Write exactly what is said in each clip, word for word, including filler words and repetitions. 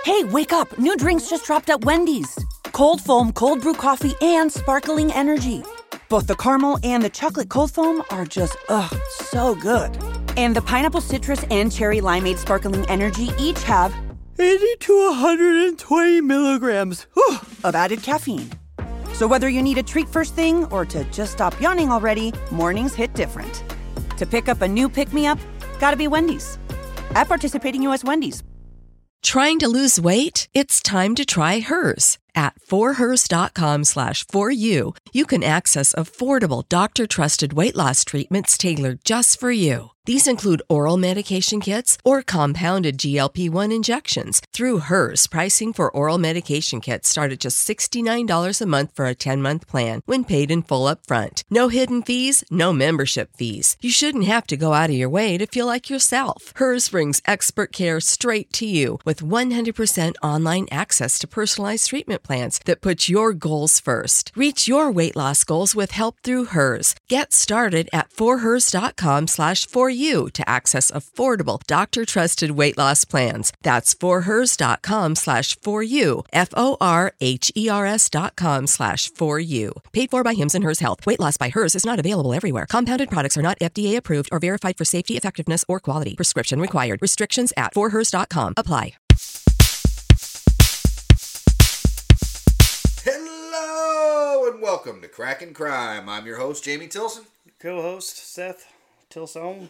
Hey, wake up. New drinks just dropped at Wendy's. Cold foam, cold brew coffee, and sparkling energy. Both the caramel and the chocolate cold foam are just, ugh, so good. And the pineapple citrus and cherry limeade sparkling energy each have eighty to one hundred twenty milligrams whew, of added caffeine. So whether you need a treat first thing or to just stop yawning already, mornings hit different. To pick up a new pick-me-up, gotta be Wendy's. At participating U S Wendy's. Trying to lose weight? It's time to try Hers. At forhers.com slash for you, you can access affordable doctor-trusted weight loss treatments tailored just for you. These include oral medication kits or compounded G L P one injections. Through Hers, pricing for oral medication kits start at just sixty-nine dollars a month for a ten-month plan when paid in full upfront. No hidden fees, no membership fees. You shouldn't have to go out of your way to feel like yourself. Hers brings expert care straight to you with one hundred percent online access to personalized treatment plans that put your goals first. Reach your weight loss goals with help through Hers. Get started at forhers.com slash for you to access affordable doctor-trusted weight loss plans. That's forhers.com slash for you. F-O-R-H-E-R-S dot com slash for you. Paid for by Hims and Hers Health. Weight loss by Hers is not available everywhere. Compounded products are not F D A approved or verified for safety, effectiveness, or quality. Prescription required. Restrictions at for hers dot com apply. Hello and welcome to Crackin' Crime. I'm your host, Jamie Tilson. Co-host, Seth Tilson.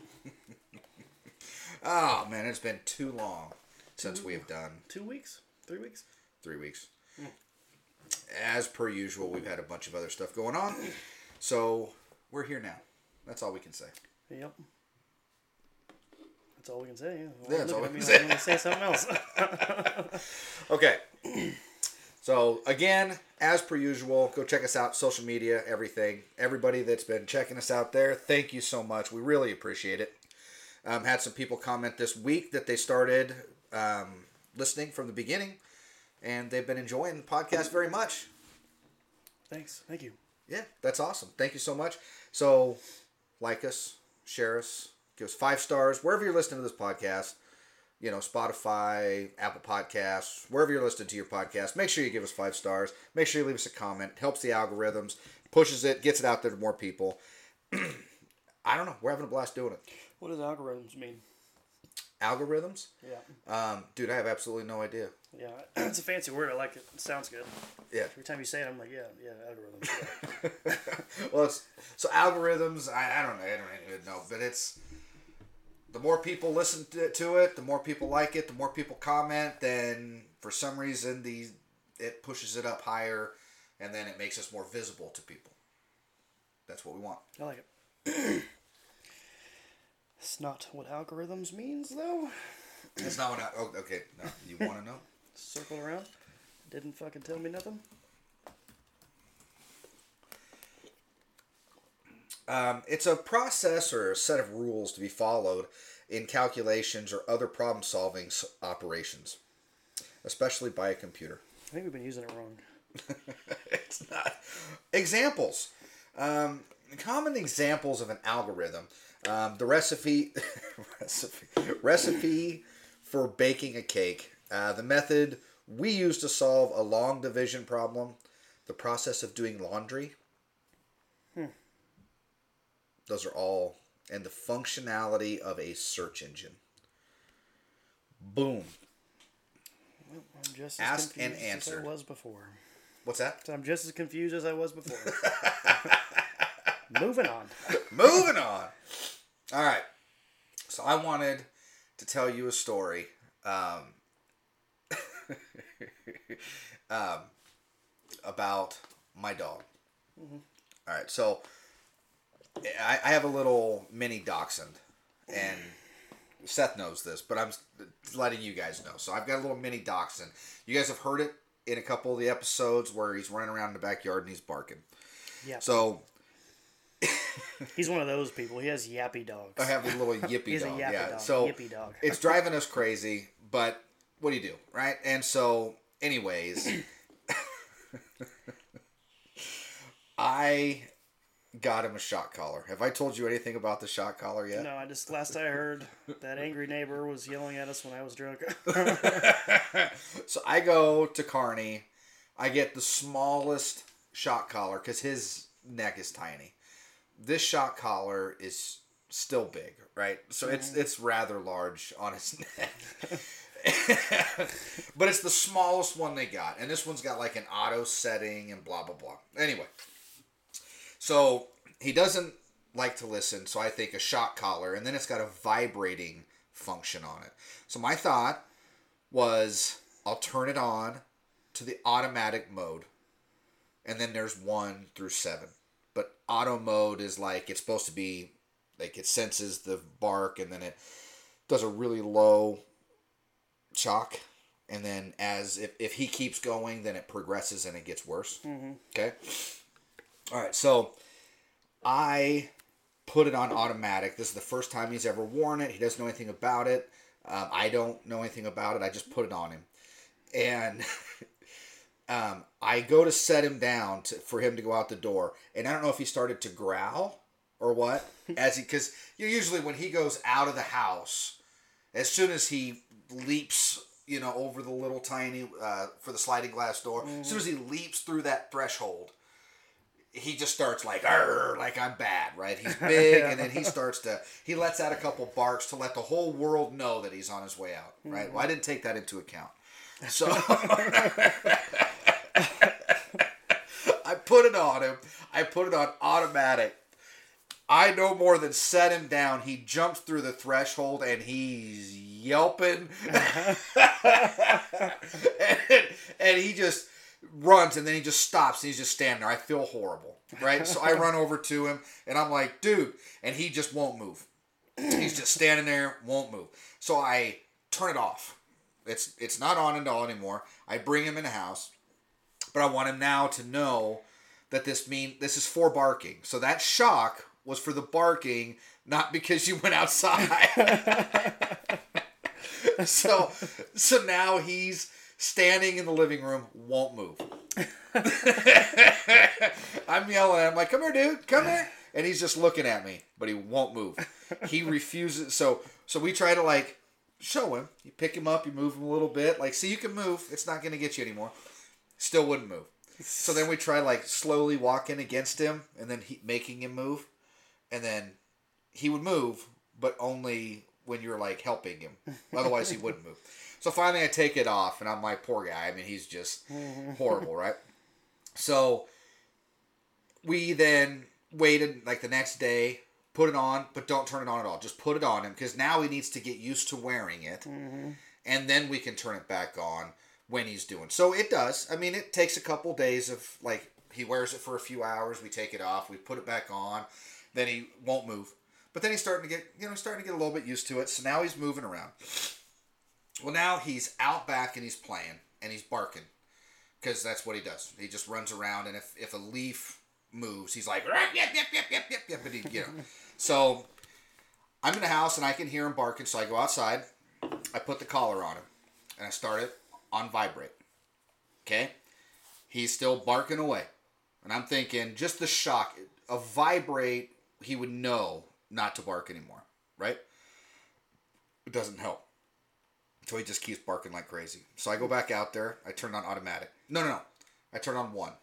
Oh, man, it's been too long since we have done... Two weeks? Three weeks? Three weeks. Mm. As per usual, we've had a bunch of other stuff going on. So, we're here now. That's all we can say. Yep. That's all we can say. Yeah, yeah that's all we can me say. I'm going to say something else. Okay. So, again, as per usual, go check us out, social media, everything. Everybody that's been checking us out there, thank you so much. We really appreciate it. Um, had some people comment this week that they started um, listening from the beginning, and they've been enjoying the podcast very much. Thanks. Thank you. Yeah, that's awesome. Thank you so much. So, like us, share us, give us five stars, wherever you're listening to this podcast. You know, Spotify, Apple Podcasts, wherever you're listening to your podcast, make sure you give us five stars. Make sure you leave us a comment. It helps the algorithms, pushes it, gets it out there to more people. I don't know. We're having a blast doing it. What does algorithms mean? Algorithms? Yeah. Um, dude, I have absolutely no idea. Yeah, it's a fancy word. I like it. It sounds good. Yeah. Every time you say it, I'm like, yeah, yeah, algorithms. Yeah. Well, it's, so algorithms, I, I don't know. I don't even know. But it's... The more people listen to, to it, the more people like it, the more people comment, then for some reason the it pushes it up higher, and then it makes us more visible to people. That's what we want. I like it. It's not what algorithms means, though. It's not what I... Oh, okay. No, you want to know? Circle around. Didn't fucking tell me nothing. Um, it's a process or a set of rules to be followed in calculations or other problem-solving operations, especially by a computer. I think we've been using it wrong. It's not. Examples. Um, common examples of an algorithm. Um, the recipe, recipe, recipe for baking a cake. Uh, the method we use to solve a long division problem. The process of doing laundry. Hmm. Those are all, and the functionality of a search engine. Boom. Well, I'm just as Asked and confused answered. as I was before. What's that? I'm just as confused as I was before. Moving on. Moving on. All right. So I wanted to tell you a story um, um, about my dog. Mm-hmm. All right. So I, I have a little mini dachshund, and Seth knows this, but I'm letting you guys know. So I've got a little mini dachshund. You guys have heard it in a couple of the episodes where he's running around in the backyard and he's barking. Yeah. So he's one of those people. He has yappy dogs. I have a little yippy He's dog. a yappy yeah. dog. So Yippy dog. It's driving us crazy, but what do you do, right? And so, anyways, I got him a shock collar. Have I told you anything about the shock collar yet? No, I just last I heard that angry neighbor was yelling at us when I was drunk. I go to Carney. I get the smallest shock collar because his neck is tiny. This shock collar is still big, right? So mm-hmm. it's it's rather large on his neck. But it's the smallest one they got. And this one's got like an auto setting and blah, blah, blah. Anyway. So he doesn't like to listen. So I think a shock collar. And then it's got a vibrating function on it. So my thought was I'll turn it on to the automatic mode. And then there's one through seven. But auto mode is like it's supposed to be like it senses the bark and then it does a really low shock, and then as if, if he keeps going, then it progresses and it gets worse. Mm-hmm. Okay. All right. So I put it on automatic. This is the first time he's ever worn it. He doesn't know anything about it. Um, I don't know anything about it. I just put it on him, and um, I go to set him down to, for him to go out the door, and I don't know if he started to growl or what, as he because you know, usually when he goes out of the house, as soon as he leaps, you know, over the little tiny, uh, for the sliding glass door. Mm-hmm. As soon as he leaps through that threshold, he just starts like, arr, like I'm bad, right? He's big, yeah. And then he starts to, he lets out a couple barks to let the whole world know that he's on his way out, right? Mm-hmm. Well, I didn't take that into account. So, I put it on him. I put it on automatic. I no more than set him down. He jumps through the threshold and he's yelping. and, and he just runs and then he just stops and he's just standing there. I feel horrible, right? So I run over to him and I'm like, dude, and he just won't move. He's just standing there, won't move. So I turn it off. It's it's not on and all anymore. I bring him in the house, but I want him now to know that this mean this is for barking. So that shock was for the barking, not because you went outside. so, so now he's standing in the living room, won't move. I'm yelling at him like, "Come here, dude, come here!" And he's just looking at me, but he won't move. He refuses. So, so we try to like show him. You pick him up, you move him a little bit, like, see, you can move. It's not going to get you anymore. Still wouldn't move. So then we try like slowly walking against him, and then he, making him move. And then he would move, but only when you're like helping him. Otherwise, he wouldn't move. So finally, I take it off, and I'm like, poor guy. I mean, he's just horrible, right? So we then waited like the next day, put it on, but don't turn it on at all. Just put it on him because now he needs to get used to wearing it, mm-hmm. and then we can turn it back on when he's doing. So it does. I mean, it takes a couple days of like he wears it for a few hours. We take it off. We put it back on. Then he won't move. But then he's starting to get, you know, starting to get a little bit used to it. So now he's moving around. Well, now he's out back and he's playing and he's barking. Because that's what he does. He just runs around, and if, if a leaf moves, he's like, yep, yep, yep, yep, yep, yep. And he, you know. So I'm in the house and I can hear him barking. So I go outside. I put the collar on him. And I start it on vibrate. Okay? He's still barking away. And I'm thinking, just the shock. A vibrate, he would know not to bark anymore, right? It doesn't help. So he just keeps barking like crazy. So I go back out there. I turn on automatic. No, no, no. I turn on one.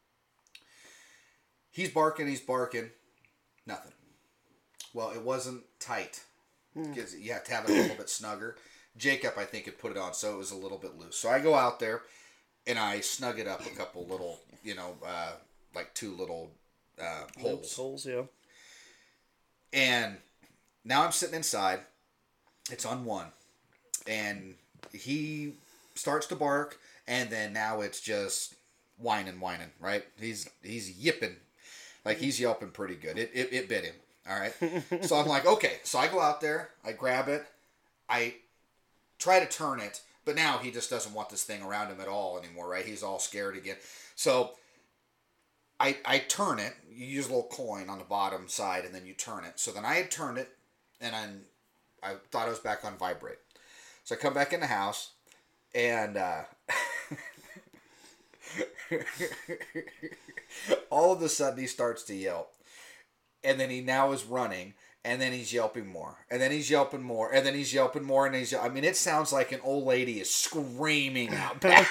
He's barking, he's barking. Nothing. Well, it wasn't tight. Because mm. you have to have it a little bit snugger. Jacob, I think, had put it on, so it was a little bit loose. So I go out there, and I snug it up a couple little, you know, uh, like two little uh, holes. Holes, yeah. And now I'm sitting inside. It's on one. And he starts to bark, and then now it's just whining, whining, right? He's he's yipping. Like, he's yelping pretty good. It, it, it bit him, all right? So I'm like, okay. So I go out there. I grab it. I try to turn it. But now he just doesn't want this thing around him at all anymore, right? He's all scared again. So I I turn it. You use a little coin on the bottom side, and then you turn it. So then I had turned it, and I'm, I thought I was back on vibrate. So I come back in the house, and uh, all of a sudden he starts to yelp. And then he now is running, and then he's yelping more, and then he's yelping more, and then he's yelping more, and he's. I mean, it sounds like an old lady is screaming out back.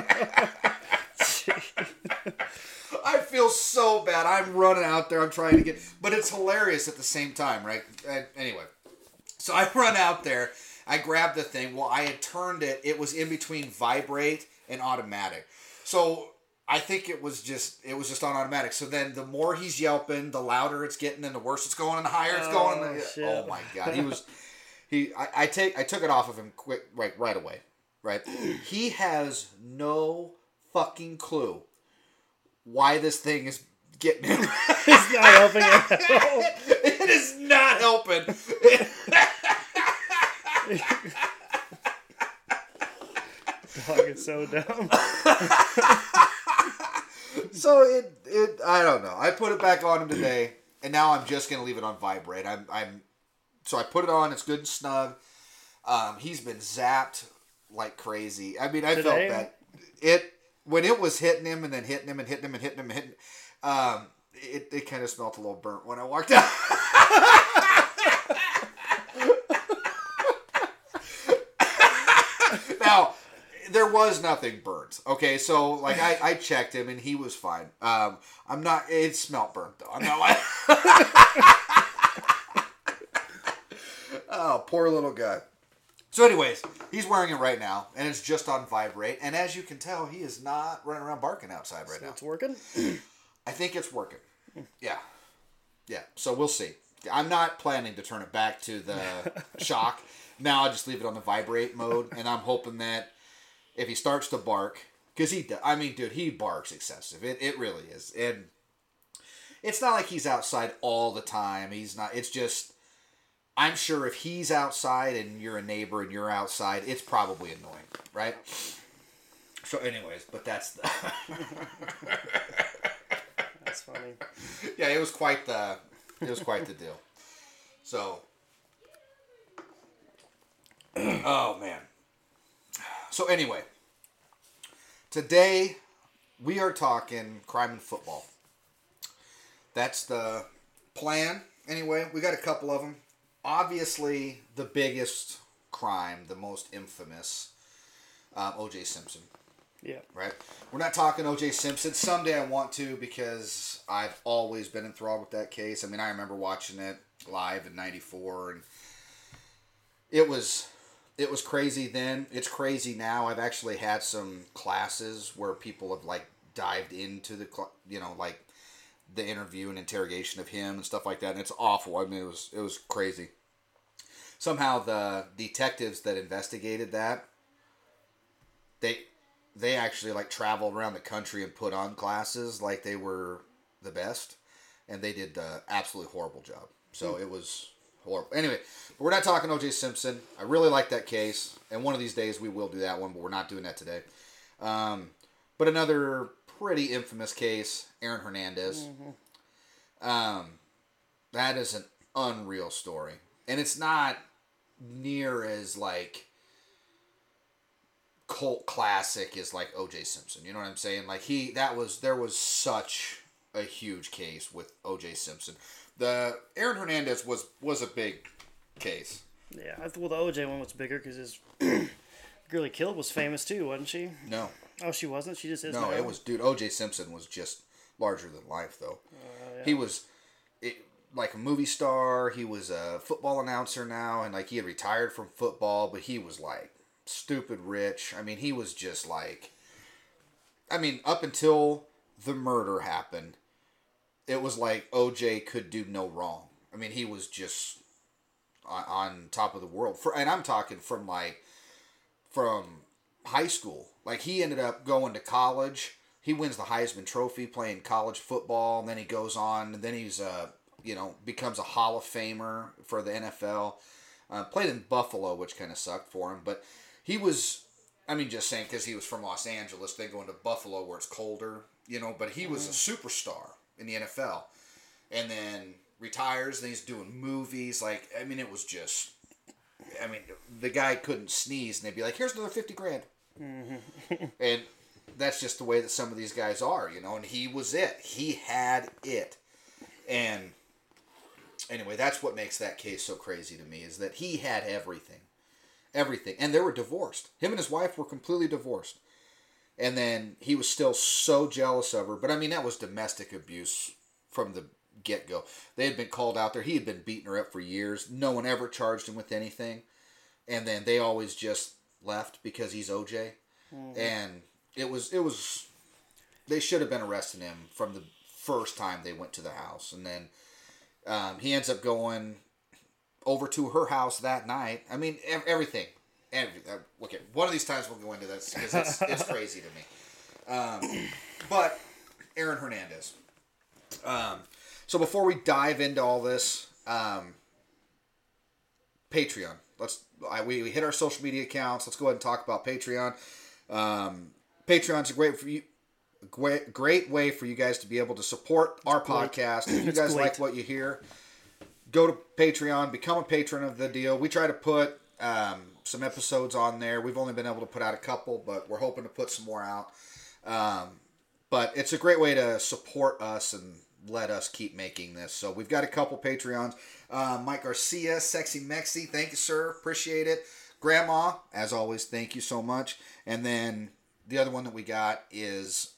I feel so bad. I'm running out there. I'm trying to get, but it's hilarious at the same time, right? Uh, anyway, so I run out there. I grab the thing. Well, I had turned it. It was in between vibrate and automatic. So I think it was just it was just on automatic. So then the more he's yelping, the louder it's getting, and the worse it's going, and the higher it's going. Oh, shit. Oh my god, he was he. I, I take I took it off of him quick right right away. Right, he has no fucking clue why this thing is getting him. It's not helping at all. It is not helping. Dog is so dumb. So it it I don't know. I put it back on him today, and now I'm just gonna leave it on vibrate. I'm I'm so I put it on. It's good and snug. Um, he's been zapped like crazy. I mean, I Today? felt that it when it was hitting him and then hitting him and hitting him and hitting him and hitting. Um, it it kind of smelled a little burnt when I walked out. Now, there was nothing burnt. Okay, so like I, I checked him and he was fine. Um, I'm not. It smelled burnt though. I'm not like. Oh, poor little guy. So, anyways, he's wearing it right now, and it's just on vibrate. And as you can tell, he is not running around barking outside right So now. it's working? I think it's working. Yeah, yeah. So we'll see. I'm not planning to turn it back to the shock. Now I just leave it on the vibrate mode, and I'm hoping that if he starts to bark, because he, I mean, dude, he barks excessive. It it really is, and it's not like he's outside all the time. He's not. It's just, I'm sure if he's outside and you're a neighbor and you're outside, it's probably annoying, right? So, anyways, but that's the. That's funny. Yeah, it was quite the. It was quite the deal. So. Oh, man. So, anyway. Today, we are talking crime and football. That's the plan. Anyway, we got a couple of them. Obviously, the biggest crime, the most infamous, um, O J Simpson. Yeah. Right? We're not talking O J Simpson. Someday I want to because I've always been enthralled with that case. I mean, I remember watching it live in ninety-four, and it was it was crazy then. It's crazy now. I've actually had some classes where people have, like, dived into the, cl- you know, like, the interview and interrogation of him and stuff like that, and it's awful. I mean, it was it was crazy. Somehow the detectives that investigated that, they they actually like traveled around the country and put on classes like they were the best, and they did an absolutely horrible job. So mm. it was horrible. Anyway, but we're not talking O J Simpson. I really like that case, and one of these days we will do that one, but we're not doing that today. Um, but another pretty infamous case, Aaron Hernandez. Mm-hmm. Um, that is an unreal story, and it's not near as like cult classic as like O J Simpson. You know what I'm saying? Like he, that was there was such a huge case with O J Simpson. The Aaron Hernandez was was a big case. Yeah, I th- well the O J one was bigger because his girl he killed was famous too, wasn't she? No. Oh, she wasn't? She just is No, now? it was, dude, O J Simpson was just larger than life, though. Uh, yeah. He was, it, like, a movie star. He was a football announcer now, and, like, he had retired from football, but he was, like, stupid rich. I mean, he was just, like, I mean, up until the murder happened, it was like O J could do no wrong. I mean, he was just on, on top of the world. For, and I'm talking from, like, from high school. Like, he ended up going to college. He wins the Heisman Trophy playing college football, and then he goes on, and then he's, uh, you know, becomes a Hall of Famer for the N F L. Uh, played in Buffalo, which kind of sucked for him, but he was, I mean, just saying, because he was from Los Angeles, then going to Buffalo where it's colder, you know, but he was a superstar in the N F L. And then retires, and he's doing movies. Like, I mean, it was just, I mean, the guy couldn't sneeze, and they'd be like, here's another fifty grand. Mm-hmm. And that's just the way that some of these guys are, you know, and he was it. He had it. And anyway, that's what makes that case so crazy to me, is that he had everything. Everything. And they were divorced. Him and his wife were completely divorced. And then he was still so jealous of her. But I mean, that was domestic abuse from the get-go. They had been called out there. He had been beating her up for years. No one ever charged him with anything. And then they always just left because he's O J. Mm-hmm. And it was, it was, they should have been arresting him from the first time they went to the house. And then um, he ends up going over to her house that night. I mean, everything. Every, uh, okay, one of these times we'll go into this because it's, it's crazy to me. Um, but Aaron Hernandez. Um, so before we dive into all this, um, Patreon. Let's I, we, we hit our social media accounts. Let's go ahead and talk about Patreon. Um, Patreon's a great for you. Great, great way for you guys to be able to support our podcast. If you guys like what you hear, go to Patreon, become a patron of the deal. We try to put um, some episodes on there. We've only been able to put out a couple, but we're hoping to put some more out. Um, but it's a great way to support us and let us keep making this. So we've got a couple Patreons. Uh, Mike Garcia, Sexy Mexi, thank you, sir. Appreciate it. Grandma, as always, thank you so much. And then the other one that we got is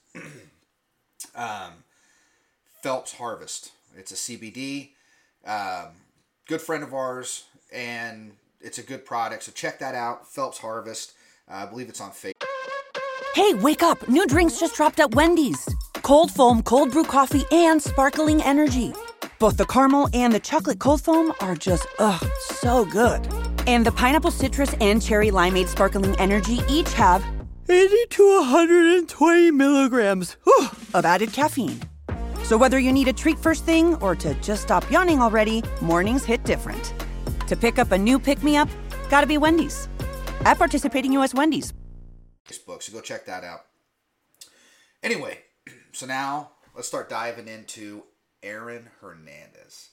um, Phelps Harvest. It's a C B D. Um, good friend of ours, and it's a good product. So check that out, Phelps Harvest. Uh, I believe it's on Facebook. Hey, wake up. New drinks just dropped at Wendy's. Cold foam, cold brew coffee, and sparkling energy. Both the caramel and the chocolate cold foam are just, ugh, so good. And the pineapple citrus and cherry limeade sparkling energy each have eighty to one hundred twenty milligrams whew, of added caffeine. So whether you need a treat first thing or to just stop yawning already, mornings hit different. To pick up a new pick-me-up, gotta be Wendy's. At participating U S Wendy's. Facebook, so go check that out. Anyway, so now let's start diving into Aaron Hernandez.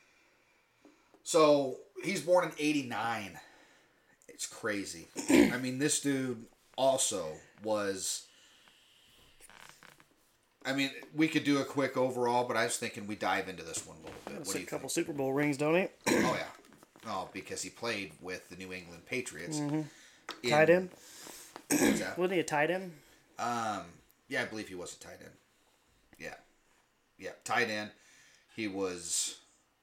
So he's born in eighty-nine. It's crazy. I mean, this dude also was... I mean, we could do a quick overall, but I was thinking we dive into this one a little bit. What do you a couple think? Super Bowl rings, don't he? Oh, yeah. Oh, because he played with the New England Patriots. Mm-hmm. In, tight end? What's that? Wasn't he a tight end? Um, yeah, I believe he was a tight end. Yeah. Yeah, tight end. He was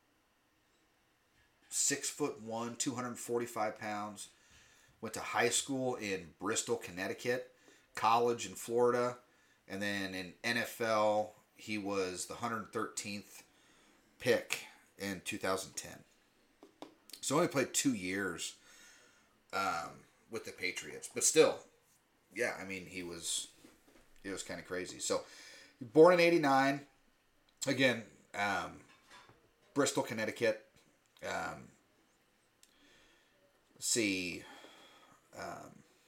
six foot one, two hundred forty-five pounds. Went to high school in Bristol, Connecticut. College in Florida. And then in N F L, he was the one hundred thirteenth pick in two thousand ten. So only played two years um, with the Patriots. But still, yeah, I mean, he was, it was kind of crazy. So, born in eighty-nine. Again, um, Bristol, Connecticut. Um, let's see. Um,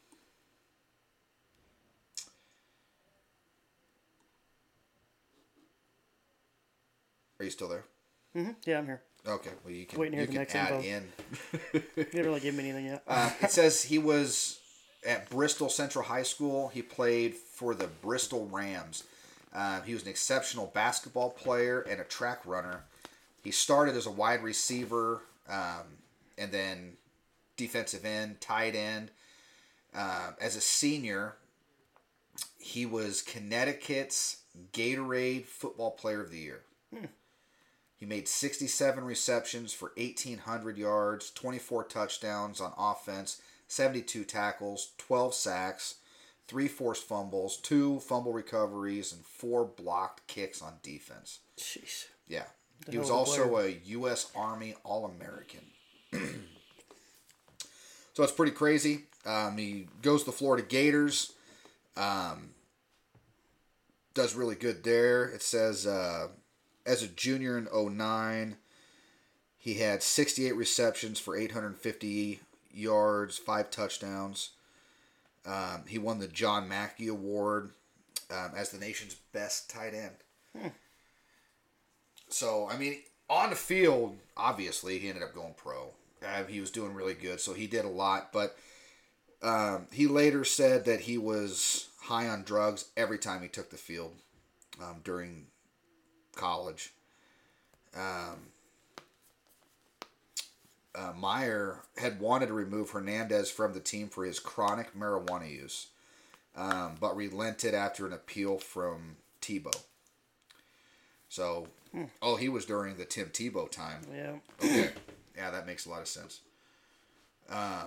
Are you still there? Mm-hmm. Yeah, I'm here. Okay, well you can, Waiting to you hear the can next add info. in. You didn't really give me anything yet. uh, it says he was at Bristol Central High School. He played for the Bristol Rams. Uh, he was an exceptional basketball player and a track runner. He started as a wide receiver um, and then defensive end, tight end. Uh, as a senior, he was Connecticut's Gatorade Football Player of the Year. Hmm. He made sixty-seven receptions for eighteen hundred yards, twenty-four touchdowns on offense, seventy-two tackles, twelve sacks, three forced fumbles, two fumble recoveries, and four blocked kicks on defense. Jeez. Yeah. He was also a U S Army All-American. So it's pretty crazy. Um, he goes to the Florida Gators. Um, does really good there. It says... Uh, As a junior in oh nine, he had sixty-eight receptions for eight hundred fifty yards, five touchdowns. Um, he won the John Mackey Award um, as the nation's best tight end. Hmm. So, I mean, on the field, obviously, he ended up going pro. Uh, he was doing really good, so he did a lot. But um, he later said that he was high on drugs every time he took the field um, during college. Um, uh, Meyer had wanted to remove Hernandez from the team for his chronic marijuana use, um, but relented after an appeal from Tebow. So, hmm. oh, he was during the Tim Tebow time. Yeah. Okay. Yeah, that makes a lot of sense. Um,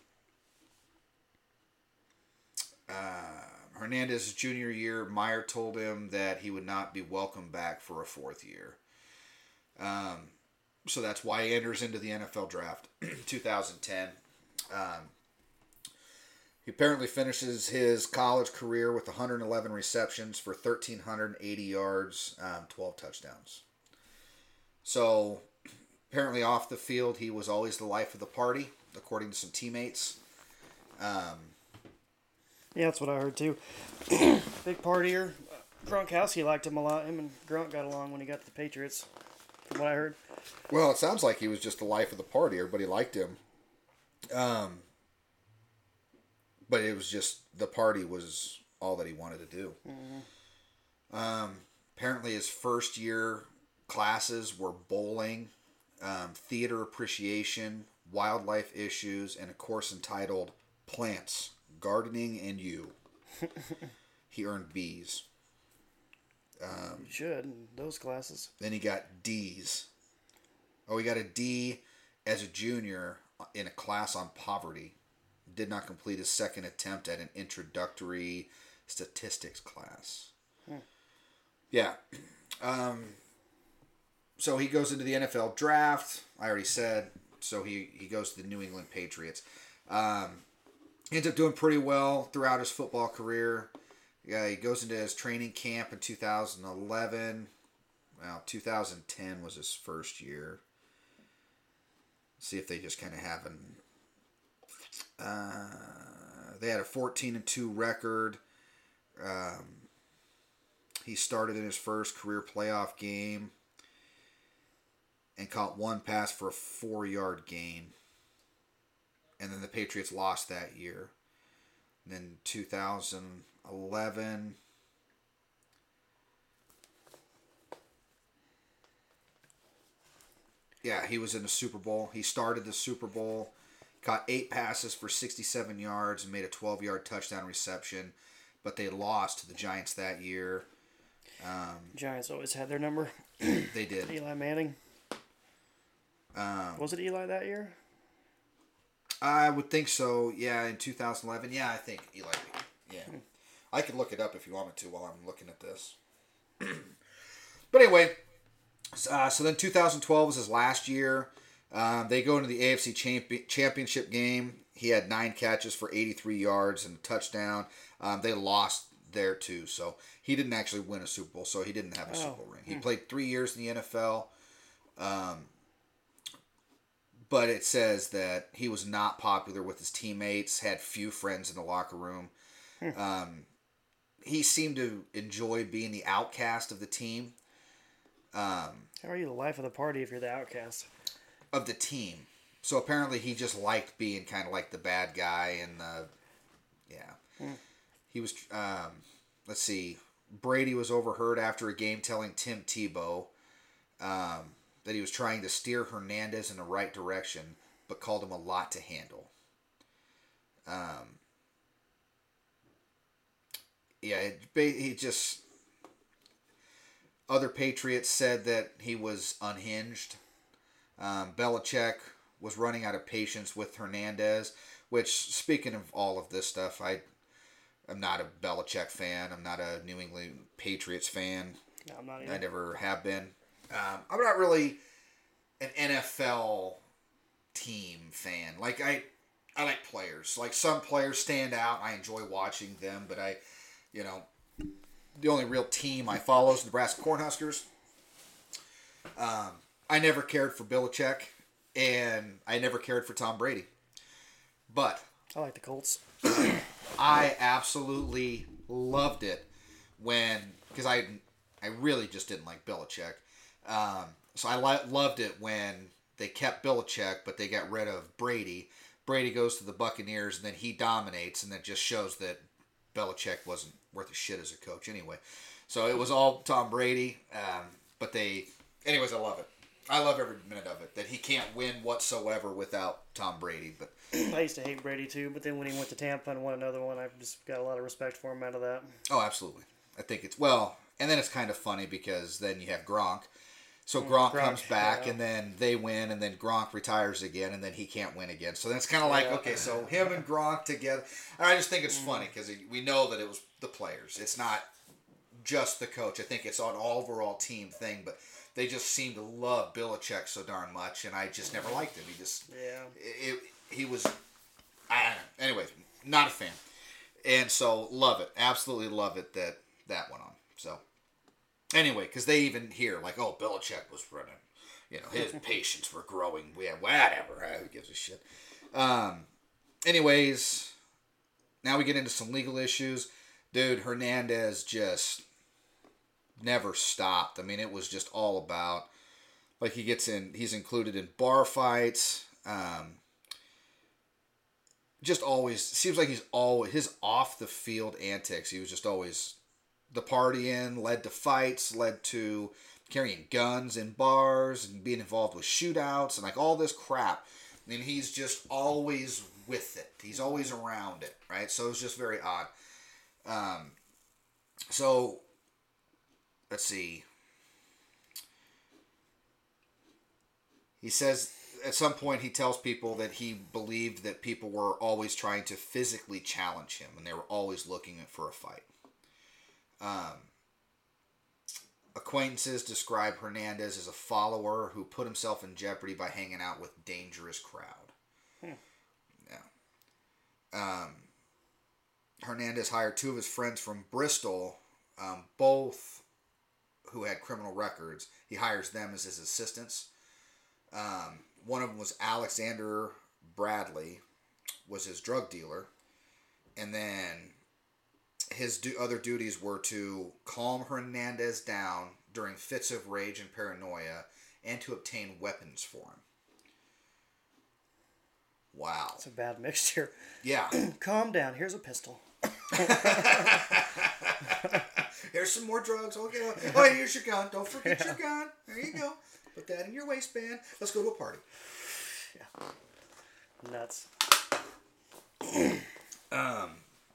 uh, Hernandez's junior year, Meyer told him that he would not be welcome back for a fourth year. Um, so that's why he enters into the N F L draft two thousand ten. Um, he apparently finishes his college career with one hundred eleven receptions for one thousand three hundred eighty yards, um, twelve touchdowns. So, apparently off the field, he was always the life of the party, according to some teammates. Um, yeah, that's what I heard too. Big partier. Gronkowski liked him a lot. Him and Gronk got along when he got to the Patriots, from what I heard. Well, it sounds like he was just the life of the party. Everybody liked him. Um, but it was just, the party was all that he wanted to do. Mm-hmm. Um, apparently his first year classes were bowling, um, theater appreciation, wildlife issues, and a course entitled Plants, Gardening, and You. He earned B's. Um, you should, in those classes. Then he got D's. Oh, he got a D as a junior in a class on poverty. Did not complete his second attempt at an introductory statistics class. Hmm. Yeah. Um, so he goes into the N F L draft. I already said. So he, he goes to the New England Patriots. Um, he ends up doing pretty well throughout his football career. Yeah, he goes into his training camp in two thousand eleven. Well, two thousand ten was his first year. See if they just kind of have an... Uh, they had a fourteen and two record. Um, he started in his first career playoff game and caught one pass for a four-yard gain. And then the Patriots lost that year. And then two thousand eleven... Yeah, he was in the Super Bowl. He started the Super Bowl, caught eight passes for sixty-seven yards and made a twelve-yard touchdown reception, but they lost to the Giants that year. Um, Giants always had their number. They did. Eli Manning. Um, was it Eli that year? I would think so. Yeah, in two thousand eleven. Yeah, I think Eli. Yeah, hmm. I could look it up if you want me to while I'm looking at this. But anyway. Uh, so then two thousand twelve was his last year. Um, they go into the A F C champi- championship game. He had nine catches for eighty-three yards and a touchdown. Um, they lost there too. So he didn't actually win a Super Bowl. So he didn't have a oh. Super Bowl ring. He hmm. played three years in the N F L. Um, but it says that he was not popular with his teammates, had few friends in the locker room. Hmm. Um, he seemed to enjoy being the outcast of the team. Um, How are you the life of the party if you're the outcast? Of the team. So apparently he just liked being kind of like the bad guy and the, yeah. Hmm. He was, um, let's see, Brady was overheard after a game telling Tim Tebow um, that he was trying to steer Hernandez in the right direction, but called him a lot to handle. Um, yeah, it, he just... Other Patriots said that he was unhinged. Um, Belichick was running out of patience with Hernandez, which, speaking of all of this stuff, I am not a Belichick fan. I'm not a New England Patriots fan. No, I'm not either. I never have been. Um, I'm not really an N F L team fan. Like, I, I like players. Like, some players stand out. I enjoy watching them, but I, you know... The only real team I follow is the Nebraska Cornhuskers. Um, I never cared for Belichick, and I never cared for Tom Brady. But I like the Colts. I absolutely loved it when, because I, I really just didn't like Belichick. Um, so I li- loved it when they kept Belichick, but they got rid of Brady. Brady goes to the Buccaneers, and then he dominates, and it just shows that Belichick wasn't worth a shit as a coach anyway. So it was all Tom Brady. Um, but they... Anyways, I love it. I love every minute of it. That he can't win whatsoever without Tom Brady. But I used to hate Brady too, but then when he went to Tampa and won another one, I just got a lot of respect for him out of that. Oh, absolutely. I think it's well, and then it's kind of funny because then you have Gronk. So Gronk, Gronk comes back, yeah. and then they win, and then Gronk retires again, and then he can't win again. So then it's kind of like, yeah. okay, so him and Gronk together. And I just think it's funny because we know that it was the players. It's not just the coach. I think it's an overall team thing, but they just seem to love Belichick so darn much, and I just never liked him. He just, yeah, it, it, he was, I don't know. Anyways, not a fan. And so love it, absolutely love it that that went on. So. Anyway, because they even hear, like, oh, Belichick was running. You know, his patients were growing. Yeah, whatever. Who gives a shit? Um, anyways, now we get into some legal issues. Dude, Hernandez just never stopped. I mean, it was just all about, like, he gets in, he's included in bar fights. Um, just always, seems like he's always, his off-the-field antics, he was just always... The partying led to fights, led to carrying guns in bars and being involved with shootouts and like all this crap. And he's just always with it. He's always around it, right? So it's just very odd. Um, so, let's see. He says at some point he tells people that he believed that people were always trying to physically challenge him and they were always looking for a fight. Um, acquaintances describe Hernandez as a follower who put himself in jeopardy by hanging out with dangerous crowd. Hmm. Yeah. Um, Hernandez hired two of his friends from Bristol, um, both who had criminal records. He hires them as his assistants. Um, one of them was Alexander Bradley, was his drug dealer, and then his do- other duties were to calm Hernandez down during fits of rage and paranoia and to obtain weapons for him. Wow. It's a bad mixture. Yeah. Calm down. Here's a pistol. Here's some more drugs. Okay. Oh, here's your gun. Don't forget yeah. your gun. There you go. Put that in your waistband. Let's go to a party. Yeah. Nuts. um...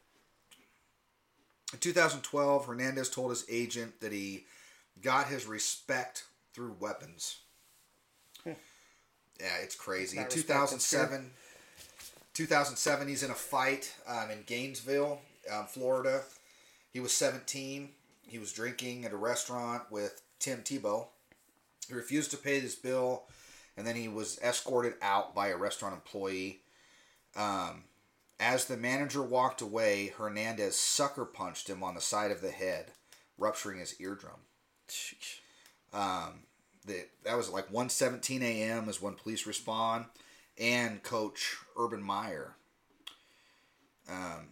In two thousand twelve, Hernandez told his agent that he got his respect through weapons. Hmm. Yeah, it's crazy. In two thousand seven, two thousand seven, he's in a fight um, in Gainesville, um, Florida. He was seventeen. He was drinking at a restaurant with Tim Tebow. He refused to pay this bill, and then he was escorted out by a restaurant employee. Um... As the manager walked away, Hernandez sucker punched him on the side of the head, rupturing his eardrum. Um, the, that was like one seventeen a.m. is when police respond, and Coach Urban Meyer. Um,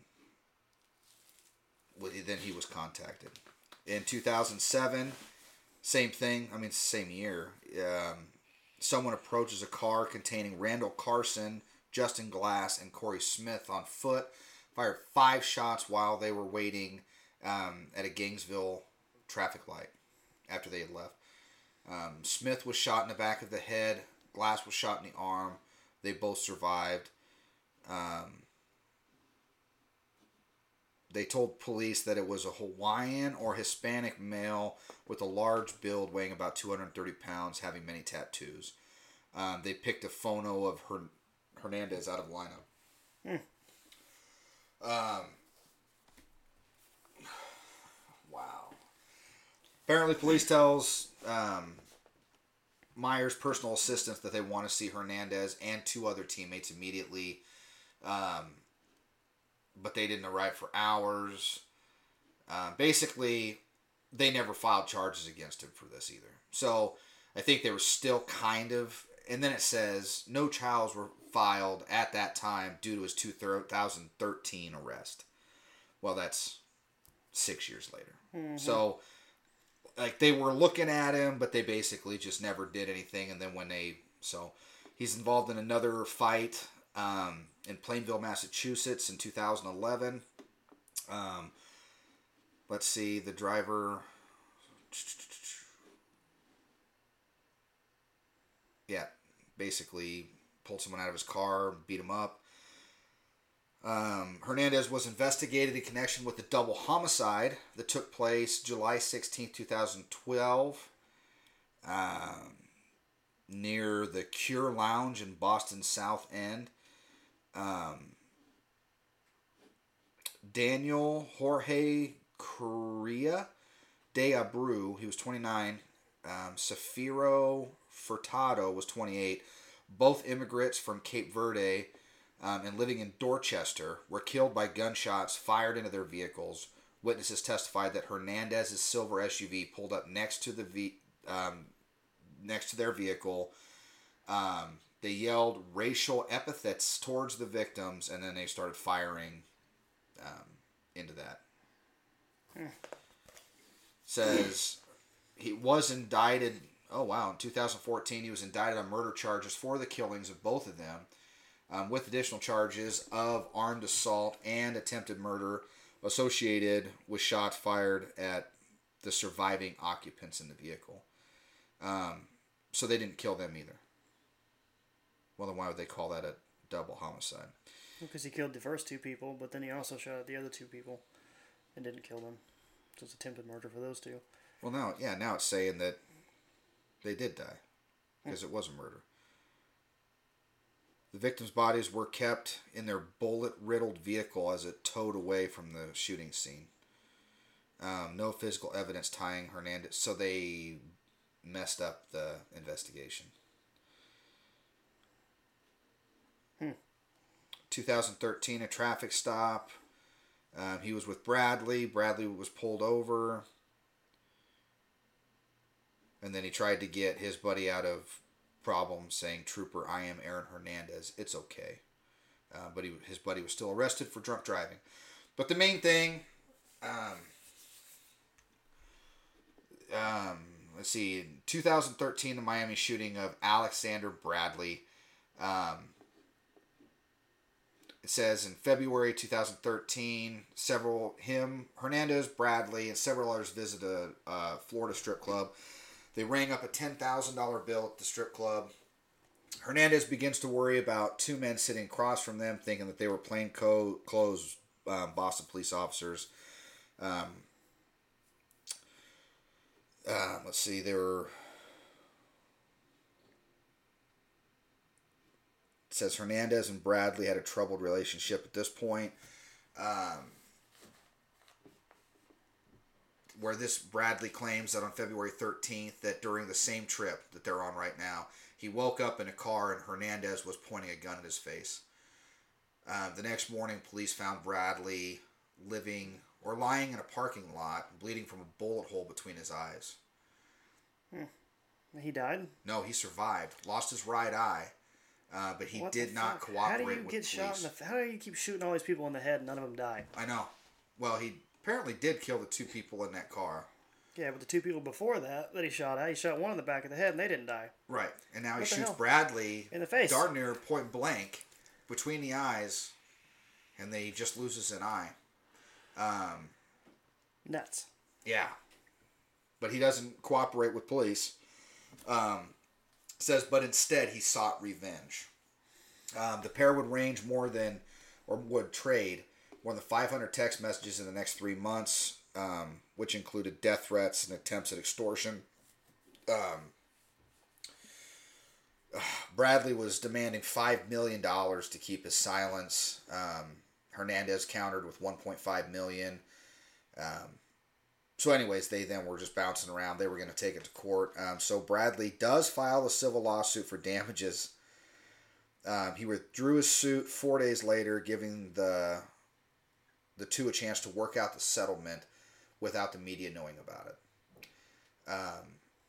then he was contacted. In two thousand seven, same thing. I mean, same year. Um, someone approaches a car containing Randall Carson, Justin Glass, and Corey Smith on foot, fired five shots while they were waiting um, at a Gainesville traffic light after they had left. Um, Smith was shot in the back of the head. Glass was shot in the arm. They both survived. Um, they told police that it was a Hawaiian or Hispanic male with a large build weighing about two hundred thirty pounds, having many tattoos. Um, they picked a photo of her Hernandez out of lineup. Hmm. Um, wow. Apparently, police tells um, Meyer's personal assistants that they want to see Hernandez and two other teammates immediately, um, but they didn't arrive for hours. Uh, basically, they never filed charges against him for this either. So, I think they were still kind of... And then it says, no trials were filed at that time due to his two thousand thirteen arrest. Well, that's six years later. Mm-hmm. So, like, they were looking at him, but they basically just never did anything. And then when they... So, he's involved in another fight um, in Plainville, Massachusetts in two thousand eleven. Um, let's see, the driver... yeah, basically pulled someone out of his car, beat him up. Um, Hernandez was investigated in connection with the double homicide that took place July sixteenth, twenty twelve, um, near the Cure Lounge in Boston South End. Um, Daniel Jorge Correa de Abreu, he was twenty-nine. Um, Safiro Furtado was twenty-eight. Both immigrants from Cape Verde um, and living in Dorchester were killed by gunshots fired into their vehicles. Witnesses testified that Hernandez's silver S U V pulled up next to the v, um, next to their vehicle. Um, they yelled racial epithets towards the victims, and then they started firing um, into that. Hmm. Says he was indicted. Oh wow! In two thousand fourteen, he was indicted on murder charges for the killings of both of them, um, with additional charges of armed assault and attempted murder associated with shots fired at the surviving occupants in the vehicle. Um, so they didn't kill them either. Well, then why would they call that a double homicide? Because he killed the first two people, but then he also shot at the other two people and didn't kill them. So it's attempted murder for those two. Well, now, yeah, now it's saying that they did die because it was a murder. The victims' bodies were kept in their bullet-riddled vehicle as it towed away from the shooting scene. Um, no physical evidence tying Hernandez, so they messed up the investigation. Hmm. twenty thirteen, a traffic stop. Um, he was with Bradley. Bradley was pulled over. And then he tried to get his buddy out of problems, saying, "Trooper, I am Aaron Hernandez. It's okay." Uh, but he, his buddy was still arrested for drunk driving. But the main thing, um, um, let's see, in two thousand thirteen, the Miami shooting of Alexander Bradley. Um, it says in February two thousand thirteen, several, him, Hernandez, Bradley, and several others visited a uh, Florida strip club. They rang up a ten thousand dollars bill at the strip club. Hernandez begins to worry about two men sitting across from them, thinking that they were plainclothes um, Boston police officers. Um, uh, let's see, they were... It says Hernandez and Bradley had a troubled relationship at this point. Um... Where this Bradley claims that on February thirteenth, that during the same trip that they're on right now, he woke up in a car and Hernandez was pointing a gun at his face. Um, the next morning, police found Bradley living or lying in a parking lot, bleeding from a bullet hole between his eyes. Hmm. He died? No, he survived. Lost his right eye, uh, but he what did not fuck? cooperate How do you with get police. Shot in the, how do you keep shooting all these people in the head and none of them die? I know. Well, he apparently did kill the two people in that car. Yeah, but the two people before that that he shot at, he shot one in the back of the head and they didn't die. Right, and now What he the shoots hell? Bradley In the face. darn near point blank between the eyes, and then he just loses an eye. Um, Nuts. yeah, but he doesn't cooperate with police. Um, says, but instead he sought revenge. Um, the pair would range more than, or would trade more than five hundred text messages in the next three months, um, which included death threats and attempts at extortion. Um, Bradley was demanding five million dollars to keep his silence. Um, Hernandez countered with one point five million dollars. Um, so anyways, they then were just bouncing around. They were going to take it to court. Um, so Bradley does file a civil lawsuit for damages. Um, he withdrew his suit four days later, giving the the two a chance to work out the settlement without the media knowing about it. Um,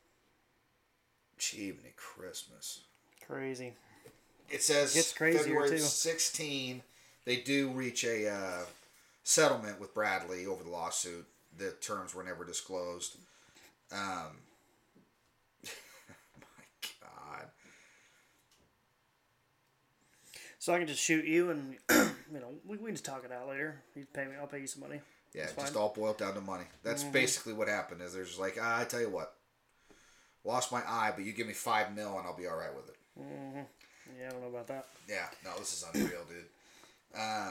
Evening Christmas. Crazy. It says Gets crazier, February too. sixteenth, they do reach a uh, settlement with Bradley over the lawsuit. The terms were never disclosed. Um, my God. So I can just shoot you and, you know, we, we can just talk it out later. You pay me, I'll pay you some money. Yeah, That's it just fine. all boiled down to money. That's Mm-hmm. basically what happened. Is there's just like, ah, I tell you what, lost my eye, but you give me five mil and I'll be all right with it. Mm-hmm. Yeah, I don't know about that. Yeah, no, this is unreal, dude. Um,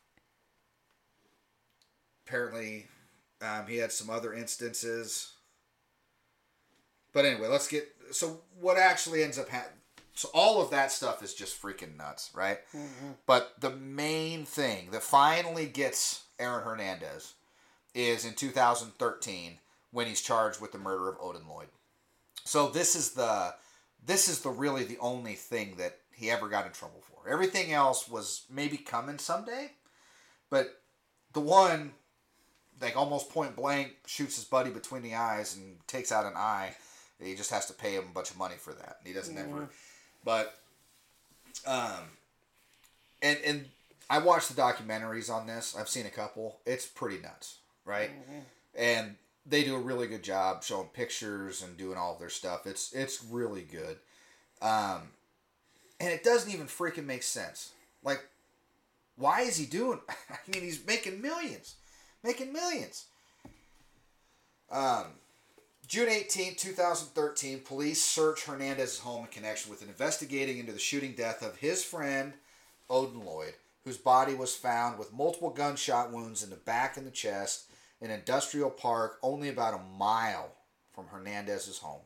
apparently, um, he had some other instances. But anyway, let's get... So what actually ends up happening... So all of that stuff is just freaking nuts, right? Mm-hmm. But the main thing that finally gets Aaron Hernandez is in two thousand thirteen when he's charged with the murder of Odin Lloyd. So this is the this is the really the only thing that he ever got in trouble for. Everything else was maybe coming someday, but the one, like almost point blank, shoots his buddy between the eyes and takes out an eye. He just has to pay him a bunch of money for that. He doesn't mm-hmm. ever... But, um, and and I watched the documentaries on this. I've seen a couple. It's pretty nuts, right? Mm-hmm. And they do a really good job showing pictures and doing all of their stuff. It's it's really good. Um, and it doesn't even freaking make sense. Like, why is he doing... I mean, he's making millions. Making millions. Um... June eighteenth, twenty thirteen, police search Hernandez's home in connection with an investigating into the shooting death of his friend, Odin Lloyd, whose body was found with multiple gunshot wounds in the back and the chest in Industrial Park, only about a mile from Hernandez's home.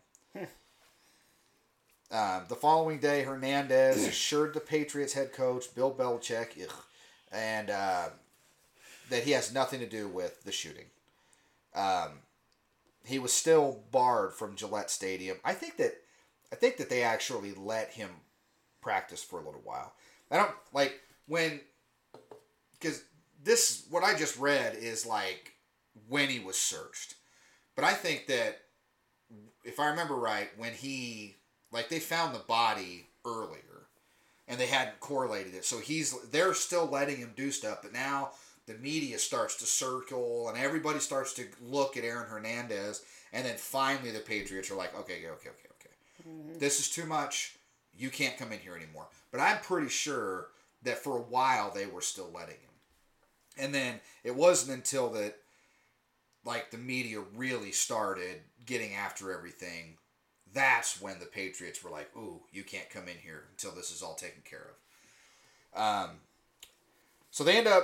um, the following day, Hernandez assured the Patriots head coach, Bill Belichick, ugh, and uh, that he has nothing to do with the shooting. Um... He was still barred from Gillette Stadium. I think that I think that they actually let him practice for a little while. I don't like when because this what I just read is like when he was searched. But I think that if I remember right, when he like they found the body earlier and they hadn't correlated it. So he's they're still letting him do stuff, but now the media starts to circle, and everybody starts to look at Aaron Hernandez, and then finally the Patriots are like, okay, okay, okay, okay. Mm-hmm. This is too much. You can't come in here anymore. But I'm pretty sure that for a while they were still letting him. And then it wasn't until that, like, the media really started getting after everything, that's when the Patriots were like, ooh, you can't come in here until this is all taken care of. Um, so they end up...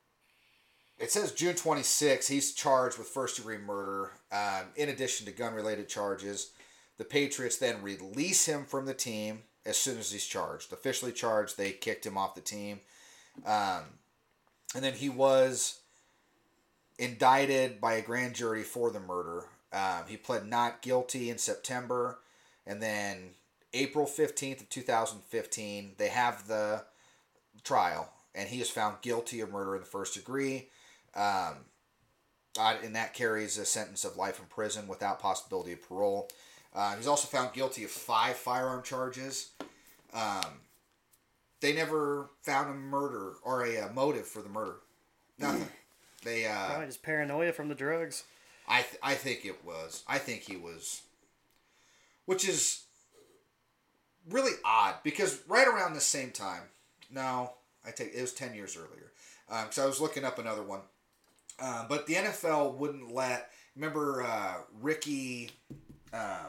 It says June twenty-sixth, he's charged with first-degree murder, um, in addition to gun-related charges. The Patriots then release him from the team as soon as he's charged. Officially charged, they kicked him off the team. Um, and then he was indicted by a grand jury for the murder. Um, he pled not guilty in September. And then April fifteenth of two thousand fifteen, they have the trial. And he is found guilty of murder in the first degree. Um, and that carries a sentence of life in prison without possibility of parole. Uh, he's also found guilty of five firearm charges. Um, they never found a murder or a, a motive for the murder. Nothing. They uh, probably just paranoia from the drugs. I th- I think it was. I think he was, which is really odd because right around the same time. No, I take it was ten years earlier. Um, so I was looking up another one. Uh, but the N F L wouldn't let... Remember uh, Ricky um,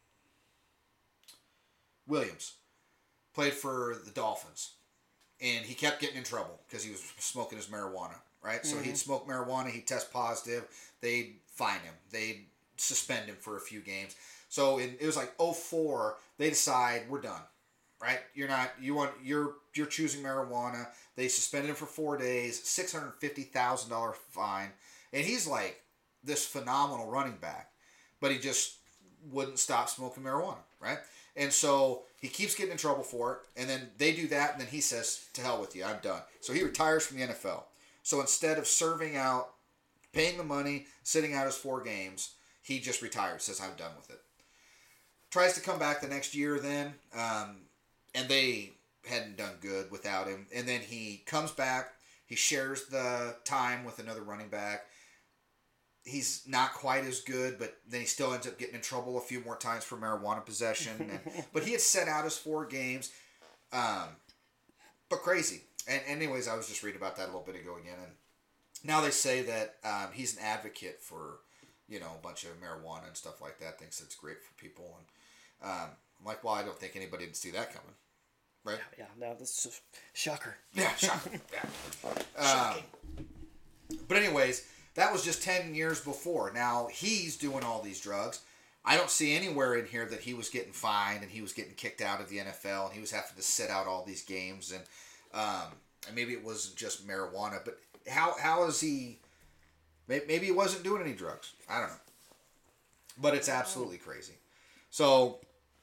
Williams played for the Dolphins. And he kept getting in trouble because he was smoking his marijuana, right? Mm-hmm. So he'd smoke marijuana, he'd test positive, they'd fine him. They'd suspend him for a few games. So in, it was like oh four, they decide, we're done. Right? You're not, you want, you're, you're choosing marijuana. They suspended him for four days, six hundred fifty thousand dollars fine. And he's like this phenomenal running back, but he just wouldn't stop smoking marijuana, right? And so he keeps getting in trouble for it. And then they do that. And then he says, to hell with you, I'm done. So he retires from the N F L. So instead of serving out, paying the money, sitting out his four games, he just retires, says, I'm done with it. Tries to come back the next year then, um, and they hadn't done good without him. And then he comes back. He shares the time with another running back. He's not quite as good, but then he still ends up getting in trouble a few more times for marijuana possession. And, but he had set out his four games. Um, but crazy. And anyways, I was just reading about that a little bit ago again. And now they say that um, he's an advocate for, you know, a bunch of marijuana and stuff like that. Thinks it's great for people. And Um, I'm like, well, I don't think anybody didn't see that coming, right? Yeah, no, this is a shocker. Yeah, shocking. yeah. Shocking. Um, but anyways, that was just ten years before. Now he's doing all these drugs. I don't see anywhere in here that he was getting fined and he was getting kicked out of the N F L and he was having to sit out all these games and um, and maybe it wasn't just marijuana, but how how is he? Maybe he wasn't doing any drugs. I don't know. But it's absolutely crazy. So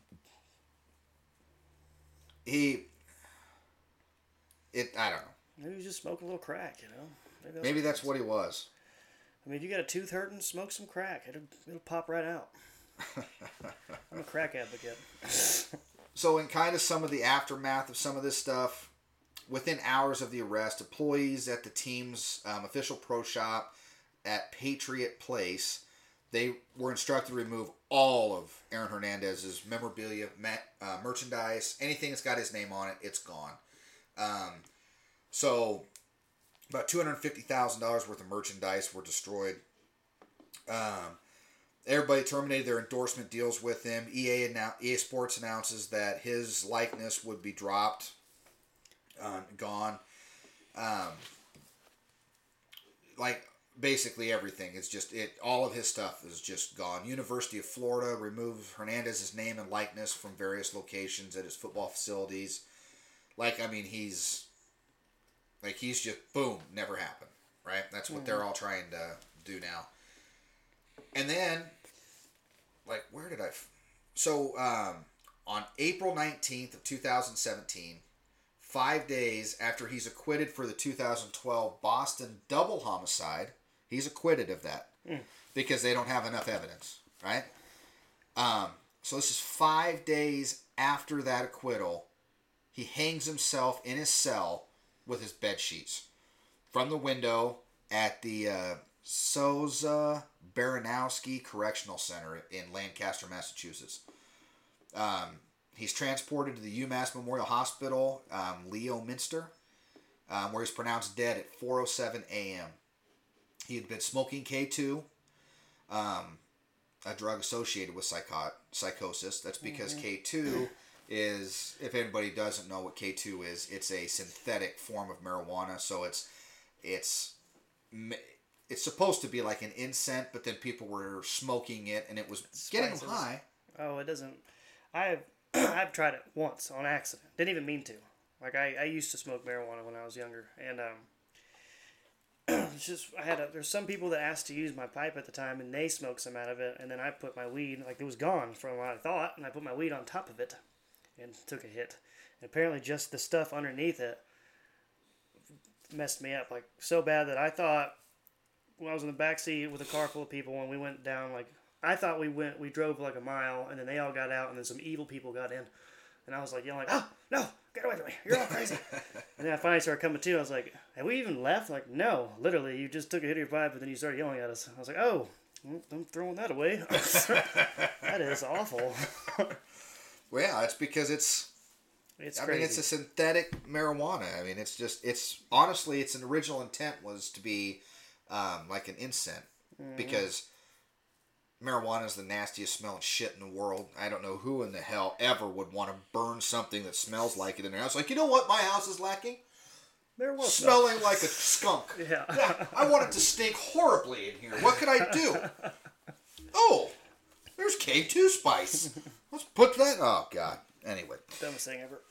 he, it I don't know. Maybe he was just smoking a little crack, you know. Maybe that's, Maybe that's what he was. I mean, if you got a tooth hurting, smoke some crack. It'll it'll pop right out. I'm a crack advocate. So in kind of some of the aftermath of some of this stuff, within hours of the arrest, employees at the team's um, official pro shop at Patriot Place, they were instructed to remove all of Aaron Hernandez's memorabilia, uh, merchandise, anything that's got his name on it, it's gone. Um, so about two hundred fifty thousand dollars worth of merchandise were destroyed. Um, everybody terminated their endorsement deals with him. E A, annou- E A Sports announces that his likeness would be dropped, uh, gone. Um, like basically everything is just it. All of his stuff is just gone. University of Florida removed Hernandez's name and likeness from various locations at his football facilities. Like I mean, he's like he's just boom, never happened. Right? That's what mm-hmm. they're all trying to do now. And then, like, where did I... F- so, um, on April nineteenth of two thousand seventeen, five days after he's acquitted for the two thousand twelve Boston double homicide, he's acquitted of that mm. because they don't have enough evidence, right? Um, so this is five days after that acquittal. He hangs himself in his cell with his bed sheets from the window at the... Uh, Souza Baranowski Correctional Center in Lancaster, Massachusetts. Um, he's transported to the UMass Memorial Hospital, um, Leo Minster, um, where he's pronounced dead at four oh seven a.m. He had been smoking K two, um, a drug associated with psychot- psychosis. That's because mm-hmm. K two is, if anybody doesn't know what K two is, it's a synthetic form of marijuana. So it's it's... It's supposed to be like an incense, but then people were smoking it, and it was getting them high. Oh, it doesn't. I've I've tried it once on accident. Didn't even mean to. Like I, I used to smoke marijuana when I was younger, and um, it's just I had a, there's some people that asked to use my pipe at the time, and they smoked some out of it, and then I put my weed like it was gone from what I thought, and I put my weed on top of it, and took a hit. And apparently, just the stuff underneath it messed me up like so bad that I thought. When I was in the back seat with a car full of people and we went down, like, I thought we went, we drove like a mile and then they all got out and then some evil people got in. And I was like, yelling, like, oh, no, get away from me. You're all crazy. And then I finally started coming to. I was like, have we even left? Like, no, literally, you just took a hit of your pipe and then you started yelling at us. I was like, oh, well, I'm throwing that away. That is awful. Well, yeah, it's because it's, it's I crazy. mean, it's a synthetic marijuana. I mean, it's just, it's, honestly, its original intent was to be, Um, like an incense, mm-hmm. because marijuana is the nastiest smelling shit in the world. I don't know who in the hell ever would want to burn something that smells like it in their house. Like, you know what my house is lacking? Marijuana smelling like a skunk. Yeah. yeah. I want it to stink horribly in here. What could I do? Oh, there's K two spice. Let's put that. Oh God. Anyway. Dumbest thing ever.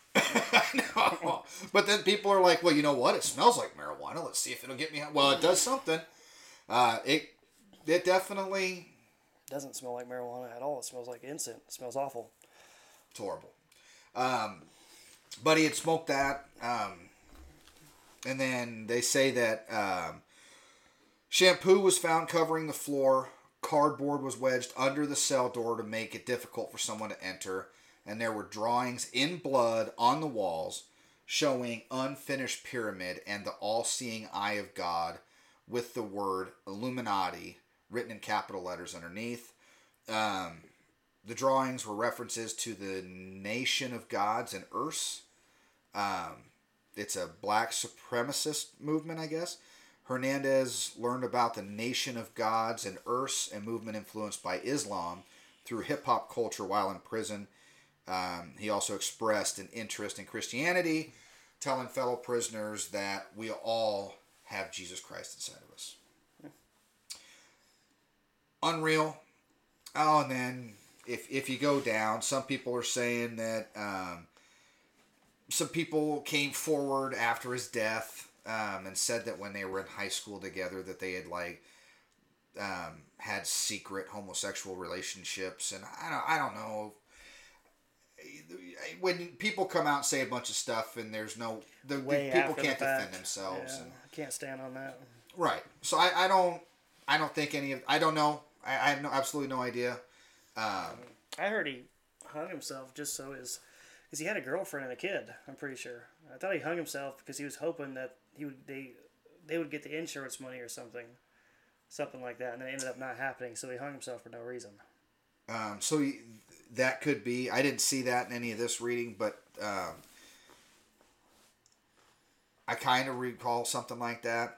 No. But then people are like, well, you know what? It smells like marijuana. Let's see if it'll get me out. Well, it does something. Uh, it it definitely doesn't smell like marijuana at all. It smells like incense. It smells awful. It's horrible. Um, but he had smoked that. Um, and then they say that um, shampoo was found covering the floor. Cardboard was wedged under the cell door to make it difficult for someone to enter. And there were drawings in blood on the walls showing unfinished pyramid and the all-seeing eye of God with the word Illuminati written in capital letters underneath. Um, the drawings were references to the Nation of Gods and U R S S. Um, it's a black supremacist movement, I guess. Hernandez learned about the Nation of Gods and U R S S, a movement influenced by Islam, through hip-hop culture while in prison. Um, he also expressed an interest in Christianity, telling fellow prisoners that we all have Jesus Christ inside of us. Unreal. Oh, and then if if you go down, some people are saying that um, some people came forward after his death um, and said that when they were in high school together that they had like um, had secret homosexual relationships, and I don't I don't know. When people come out and say a bunch of stuff and there's no the, the people can't the defend themselves, yeah, and I can't stand on that. Right. So I, I don't I don't think any of I don't know. I, I have no absolutely no idea. Um, I heard he hung himself just so his because he had a girlfriend and a kid. I'm pretty sure. I thought he hung himself because he was hoping that he would they they would get the insurance money or something, something like that, and then it ended up not happening. So he hung himself for no reason. um, so he, that could be. I didn't see that in any of this reading, but um, I kind of recall something like that.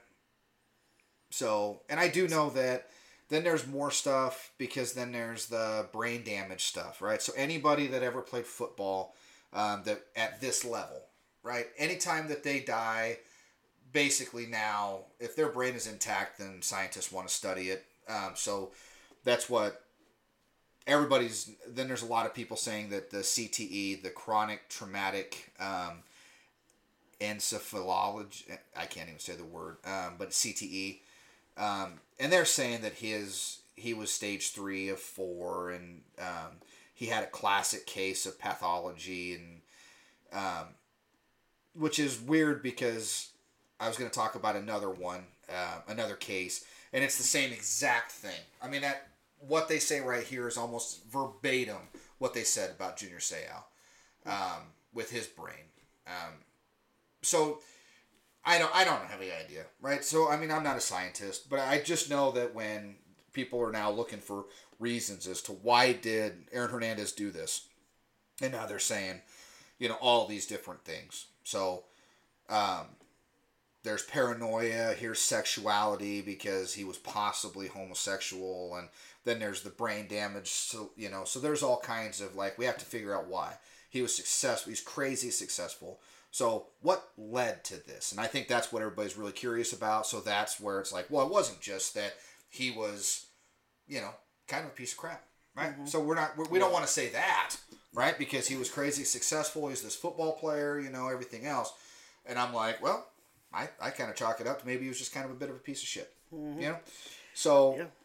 So, and I do know that then there's more stuff because then there's the brain damage stuff, right? So anybody that ever played football um, that at this level, right? Anytime that they die, basically now, if their brain is intact, then scientists want to study it. Um, so that's what everybody's, then there's a lot of people saying that the C T E, the chronic traumatic um, encephalology, I can't even say the word, um, but C T E, Um, and they're saying that his he was stage three of four, and um, he had a classic case of pathology, and um, which is weird because I was going to talk about another one, uh, another case, and it's the same exact thing. I mean, that what they say right here is almost verbatim what they said about Junior Seau um, with his brain. Um, so. I don't. I don't have any idea, right? So I mean, I'm not a scientist, but I just know that when people are now looking for reasons as to why did Aaron Hernandez do this, and now they're saying, you know, all these different things. So, um, there's paranoia. Here's sexuality because he was possibly homosexual, and then there's the brain damage. So you know, so there's all kinds of like we have to figure out why he was successful. He's crazy successful. So what led to this? And I think that's what everybody's really curious about. So that's where it's like, well, it wasn't just that he was, you know, kind of a piece of crap, right? Mm-hmm. So we're not, we're, we don't want to say that, right? Because he was crazy successful. He's this football player, you know, everything else. And I'm like, well, I, I kind of chalk it up to maybe he was just kind of a bit of a piece of shit, mm-hmm. you know? So, yeah.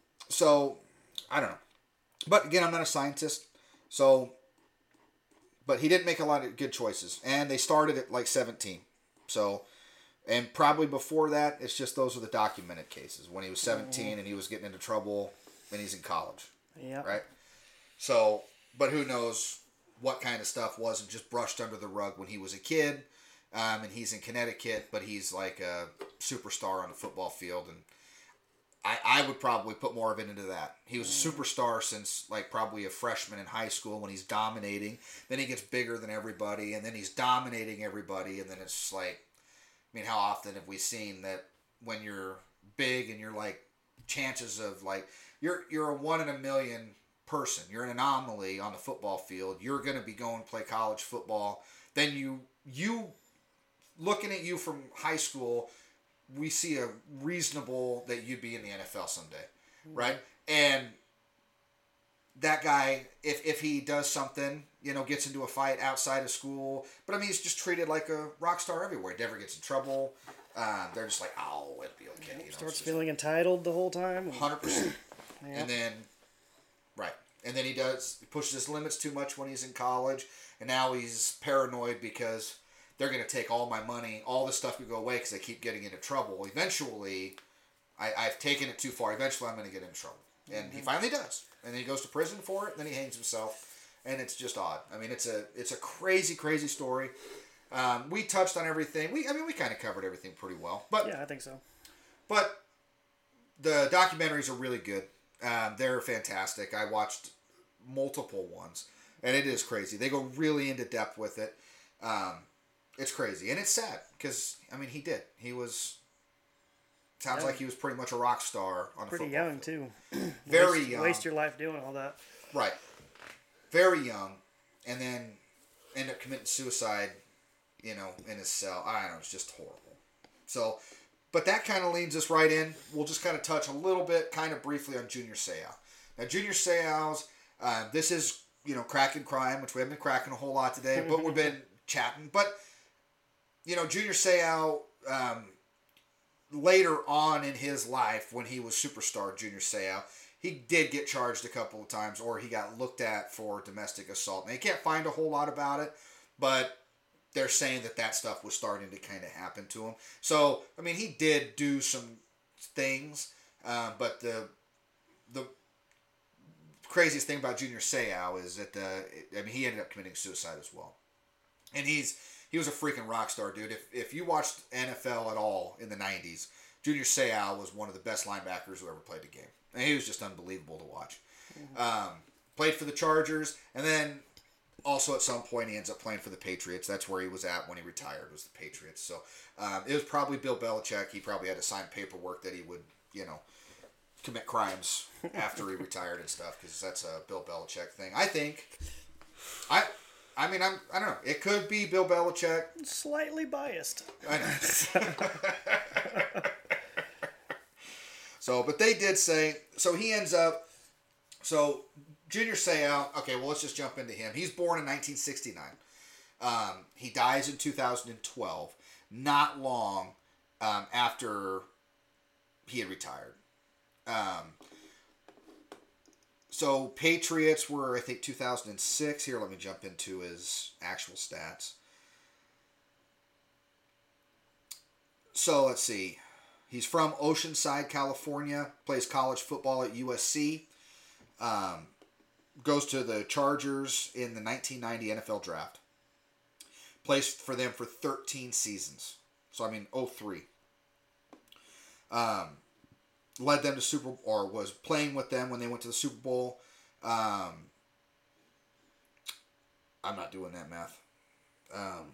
so I don't know. But again, I'm not a scientist. So... But he didn't make a lot of good choices. And they started at like seventeen. So, and probably before that, it's just those are the documented cases. When he was seventeen mm-hmm. and he was getting into trouble and he's in college. Yeah. Right? So, but who knows what kind of stuff wasn't just brushed under the rug when he was a kid. Um, and he's in Connecticut, but he's like a superstar on the football field. And I, I would probably put more of it into that. He was a superstar since like probably a freshman in high school when he's dominating. Then he gets bigger than everybody, and then he's dominating everybody, and then it's like, I mean, how often have we seen that when you're big and you're like chances of like you're you're a one in a million person, you're an anomaly on the football field. You're gonna be going to play college football. Then you you looking at you from high school. We see a reasonable that you'd be in the N F L someday, right? And that guy, if if he does something, you know, gets into a fight outside of school, but I mean, he's just treated like a rock star everywhere. He never gets in trouble. Um, they're just like, oh, it'll be okay. You know, starts feeling entitled the whole time. one hundred percent. Yeah. And then, right. And then he does, he pushes his limits too much when he's in college, and now he's paranoid because they're going to take all my money, all this stuff could go away because I keep getting into trouble. Eventually, I, I've taken it too far. Eventually, I'm going to get into trouble. And mm-hmm. he finally does. And then he goes to prison for it, and then he hangs himself. And it's just odd. I mean, it's a it's a crazy, crazy story. Um, we touched on everything. We I mean, we kind of covered everything pretty well. But yeah, I think so. But the documentaries are really good. Um, they're fantastic. I watched multiple ones, and it is crazy. They go really into depth with it. Um, It's crazy. And it's sad because, I mean, he did. He was, sounds yeah. like he was pretty much a rock star on a pretty football young, field. too. Very waste, young. Waste your life doing all that. Right. Very young, and then end up committing suicide, you know, in his cell. I don't know, it's just horrible. So, but that kind of leads us right in. We'll just kind of touch a little bit, kind of briefly, on Junior Seau. Now, Junior Seau's, uh, this is, you know, cracking crime, which we haven't been cracking a whole lot today, but we've been chatting. But, you know, Junior Seau, um, later on in his life, when he was superstar Junior Seau, he did get charged a couple of times, or he got looked at for domestic assault. Now, you can't find a whole lot about it, but they're saying that that stuff was starting to kind of happen to him. So, I mean, he did do some things, uh, but the the craziest thing about Junior Seau is that, uh, I mean, he ended up committing suicide as well. And he's he was a freaking rock star, dude. If, if you watched N F L at all in the nineties, Junior Seau was one of the best linebackers who ever played the game. And he was just unbelievable to watch. Mm-hmm. Um, played for the Chargers, and then also at some point he ends up playing for the Patriots. That's where he was at when he retired, was the Patriots. So um, it was probably Bill Belichick. He probably had to sign paperwork that he would, you know, commit crimes after he retired and stuff, because that's a Bill Belichick thing. I think. I I mean, I'm, I don't know. It could be Bill Belichick. Slightly biased. I know. So, but they did say, so he ends up, so Junior Seau, okay, well, let's just jump into him. He's born in nineteen sixty-nine. Um, he dies in two thousand twelve, not long um, after he had retired. Um, so, Patriots were, I think, two thousand six. Here, let me jump into his actual stats. So, let's see. He's from Oceanside, California. Plays college football at U S C. Um, goes to the Chargers in the nineteen ninety N F L Draft. Plays for them for thirteen seasons. So, I mean, oh three. Um, led them to Super or was playing with them when they went to the Super Bowl. Um, I'm not doing that math. Um,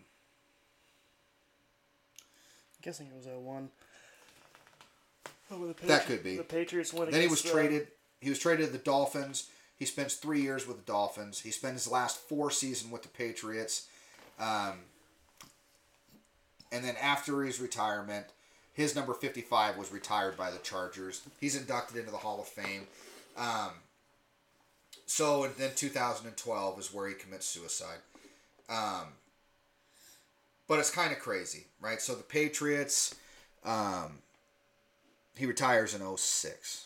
I'm guessing it was oh one. Oh, the Patri- that could be. The Patriots went Then he against, was traded. He was traded to the Dolphins. He spends three years with the Dolphins. He spends his last four seasons with the Patriots. Um, and then after his retirement, his number fifty-five was retired by the Chargers. He's inducted into the Hall of Fame. Um, so then two thousand twelve is where he commits suicide. Um, but it's kind of crazy, right? So the Patriots, um, he retires in oh six.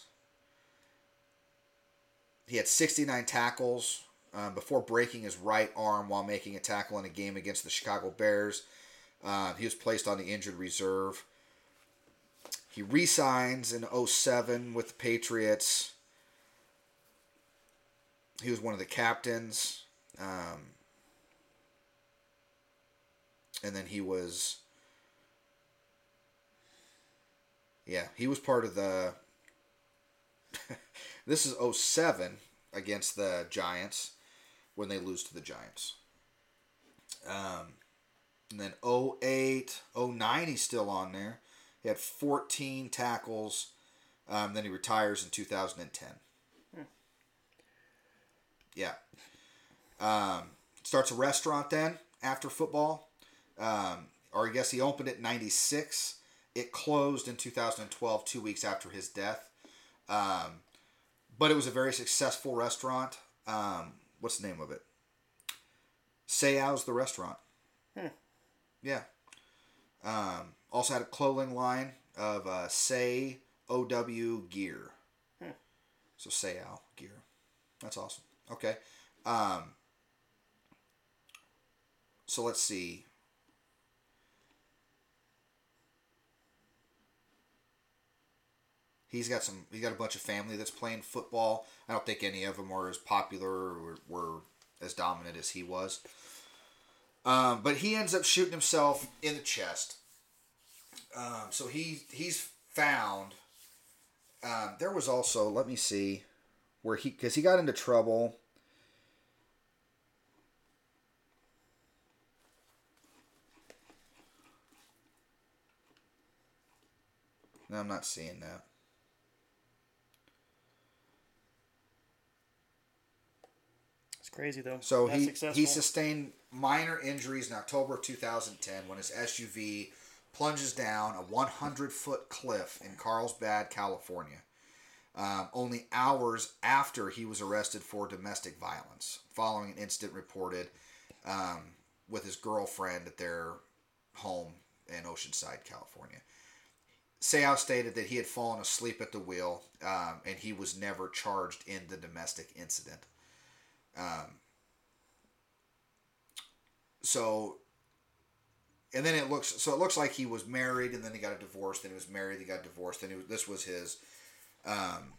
He had sixty-nine tackles um, before breaking his right arm while making a tackle in a game against the Chicago Bears. Uh, he was placed on the injured reserve. He re-signs in oh seven with the Patriots. He was one of the captains. Um, and then he was... Yeah, he was part of the... This is oh seven against the Giants when they lose to the Giants. Um, and then oh eight, oh nine he's still on there. He had fourteen tackles. Um, then he retires in two thousand ten. Hmm. Yeah. Um, starts a restaurant then after football. Um, or I guess he opened it in ninety-six. It closed in two thousand twelve, two weeks after his death. Um, but it was a very successful restaurant. Um, what's the name of it? Seau's the restaurant. Hmm. Yeah. Um, also had a clothing line of uh, Say O W Gear. Hmm. So Seau Gear. That's awesome. Okay. Um, so let's see. He's got some. He's got a bunch of family that's playing football. I don't think any of them are as popular or were as dominant as he was. Um, but he ends up shooting himself in the chest. Um, so he he's found. Um, there was also, let me see, where he because he got into trouble. No, I'm not seeing that. Crazy though. So That's he successful. he sustained minor injuries in October of two thousand ten when his S U V plunges down a one hundred foot cliff in Carlsbad, California. Um, only hours after he was arrested for domestic violence, following an incident reported um, with his girlfriend at their home in Oceanside, California. Seau stated that he had fallen asleep at the wheel, um, and he was never charged in the domestic incident. Um, so, and then it looks, so it looks like he was married, and then he got a divorce, then he was married, he got divorced, and he was, this was his, um,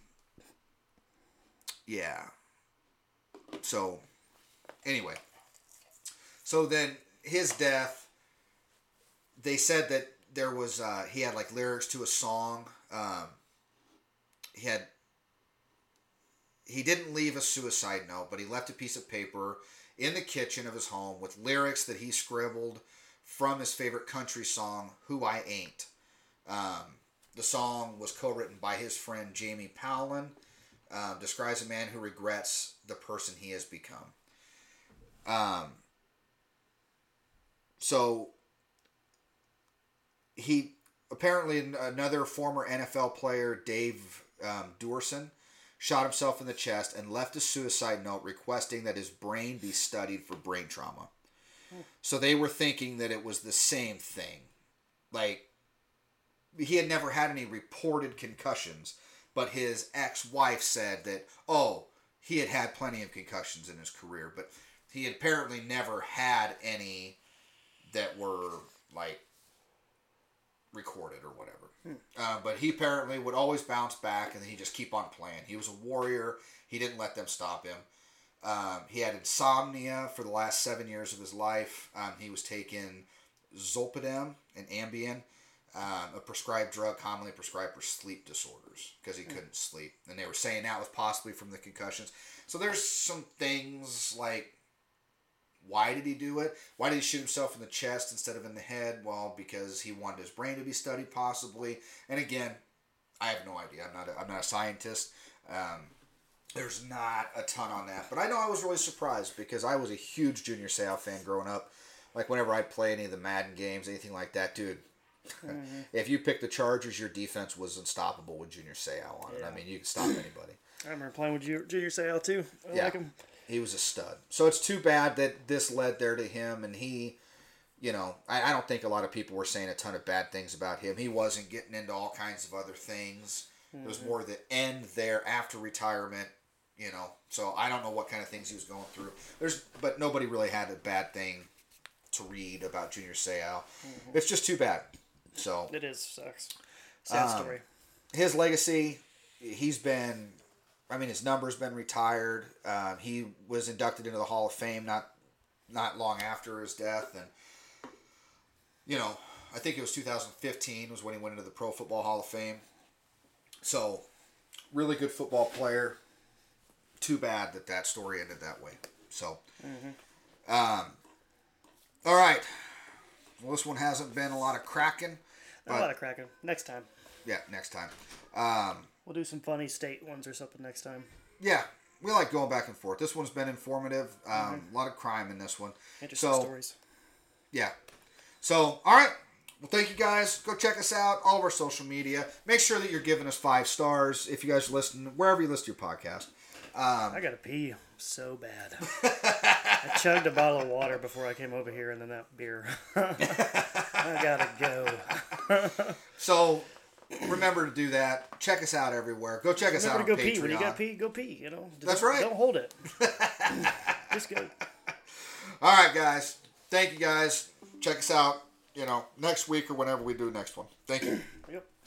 yeah. So, anyway. So then, his death, they said that there was, uh, he had like lyrics to a song, um, he had, he didn't leave a suicide note, but he left a piece of paper in the kitchen of his home with lyrics that he scribbled from his favorite country song, Who I Ain't. Um, the song was co-written by his friend Jamie Powlin, um, describes a man who regrets the person he has become. Um, so, he, apparently another former N F L player, Dave um, Duerson, shot himself in the chest and left a suicide note requesting that his brain be studied for brain trauma. Hmm. So they were thinking that it was the same thing. Like, he had never had any reported concussions, but his ex-wife said that, oh, he had had plenty of concussions in his career, but he had apparently never had any that were, like, recorded or whatever. Hmm. Uh, but he apparently would always bounce back and he'd just keep on playing. He was a warrior. He didn't let them stop him. Um, he had insomnia for the last seven years of his life. Um, he was taking Zolpidem and Ambien, um, a prescribed drug commonly prescribed for sleep disorders because he hmm. couldn't sleep. And they were saying that was possibly from the concussions. So there's some things like, why did he do it? Why did he shoot himself in the chest instead of in the head? Well, because he wanted his brain to be studied, possibly. And again, I have no idea. I'm not a, I'm not a scientist. Um, there's not a ton on that. But I know I was really surprised because I was a huge Junior Seau fan growing up. Like, whenever I'd play any of the Madden games, anything like that, dude, mm-hmm. if you picked the Chargers, your defense was unstoppable with Junior Seau on it. Yeah. I mean, you could stop anybody. I remember playing with Junior Seau, too. I yeah. like him. He was a stud. So it's too bad that this led there to him, and he, you know, I, I don't think a lot of people were saying a ton of bad things about him. He wasn't getting into all kinds of other things. Mm-hmm. It was more the end there after retirement, you know. So I don't know what kind of things he was going through. There's, but nobody really had a bad thing to read about Junior Seau. Mm-hmm. It's just too bad. So it is sucks. Sad um, story. His legacy, he's been. I mean, his number's been retired. Um, he was inducted into the Hall of Fame not not long after his death. And, you know, I think it was two thousand fifteen was when he went into the Pro Football Hall of Fame. So, really good football player. Too bad that that story ended that way. So, mm-hmm. um, all right. Well, this one hasn't been a lot of cracking. But, a lot of cracking. Next time. Yeah, next time. Um, We'll do some funny state ones or something next time. Yeah, we like going back and forth. This one's been informative. Um, mm-hmm. A lot of crime in this one. Interesting so, stories. Yeah. So, all right. Well, thank you guys. Go check us out. All of our social media. Make sure that you're giving us five stars if you guys listen, wherever you listen to your podcast. Um, I got to pee so bad. I chugged a bottle of water before I came over here and then that beer. I got to go. So... Remember to do that. Check us out everywhere. Go check us Remember out on to go Patreon. pee. When you got pee, go pee. You know. That's don't, right. Don't hold it. Just go. All right, guys. Thank you, guys. Check us out. You know, next week or whenever we do next one. Thank you. Yep.